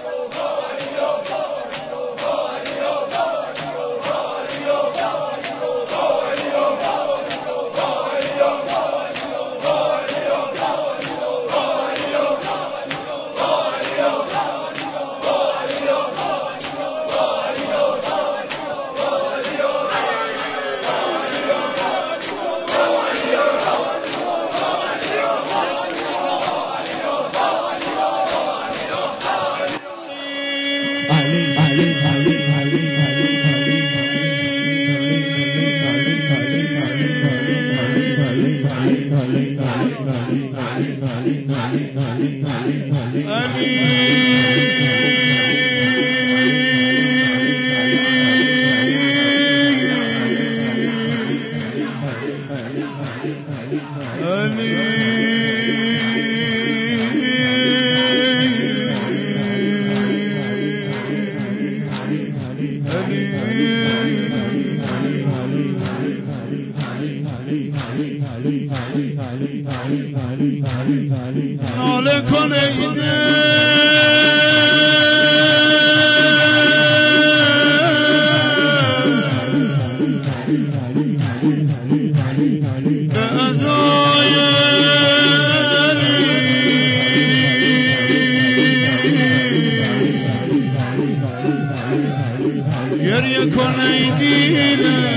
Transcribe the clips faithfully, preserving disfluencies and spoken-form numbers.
ناله کن ای دل به عزای گریه کن ای دیده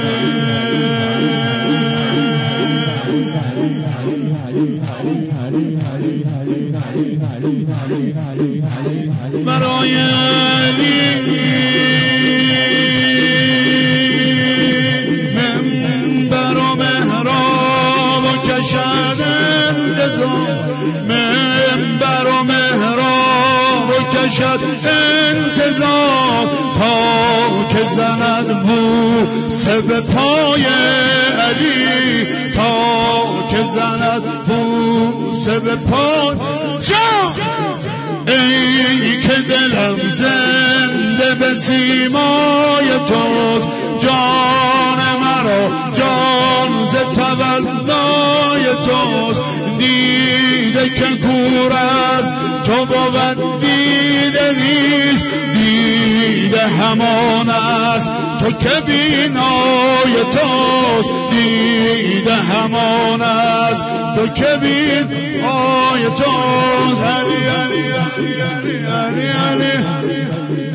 برای علی منبر و محراب و کشد انتظار منبر و محراب و کشد انتظار تا که زند بوسه به پای علی تا که زند بوسه به پای جان ای که دلم زنده به سیمای توست جان مرا جان ز تولای توست دیده که کور از تو بود دیده نیست دیده همان است تو که بینای توست دیده همان است تو که بینای توست علی علی علی علی علی علی